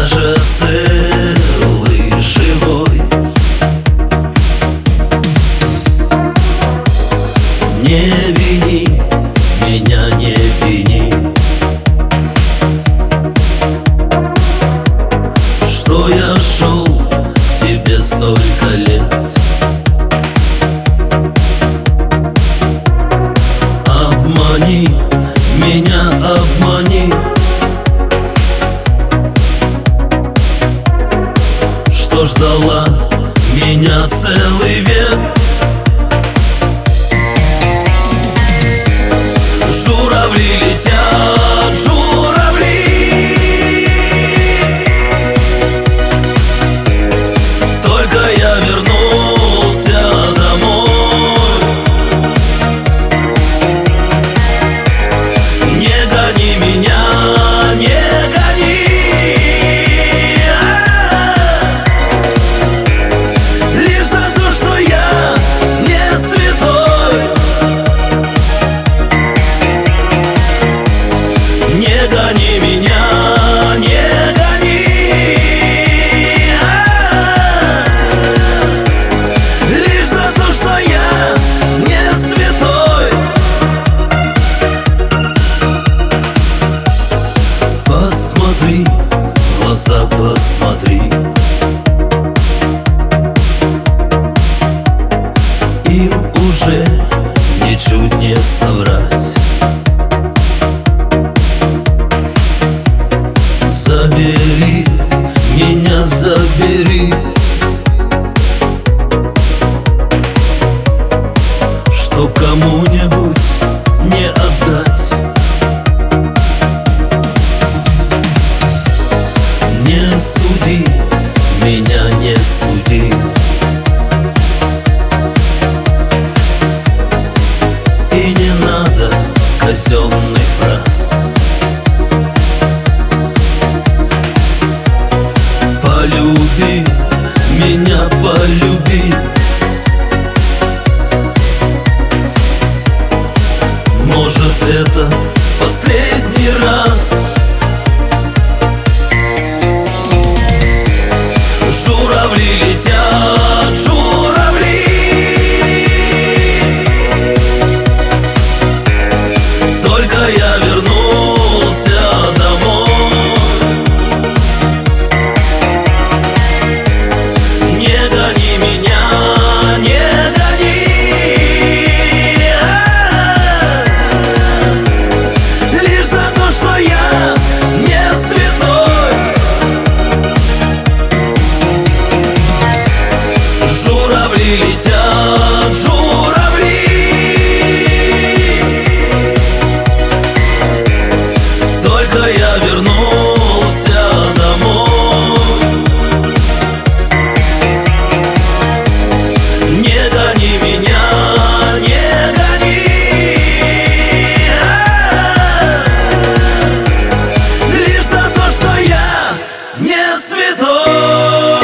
же целый, живой. Не вини меня, не вини, что я шел к тебе столько лет. Обмани меня, обмани, что ждала меня целый век. Журавли летят, журавли, только я вернулся домой. Не гони меня, не гони, лишь за то, что я не святой. Не гони меня, не гони, лишь за то, что я не святой. Посмотри, в глаза посмотри, им уже ничуть не соврать. Забери меня, забери, чтоб кому-нибудь не отдать. Не суди меня, не суди, и не надо казенных фраз. Полюби меня, полюби, может, это последний раз. Журавли летят, журавли, только я вернулся домой. Не гони меня, не гони, лишь за то, что я не святой. Журавли летят, журавли, только я вернулся домой. Не гони меня, не гони, лишь за то, что я не святой.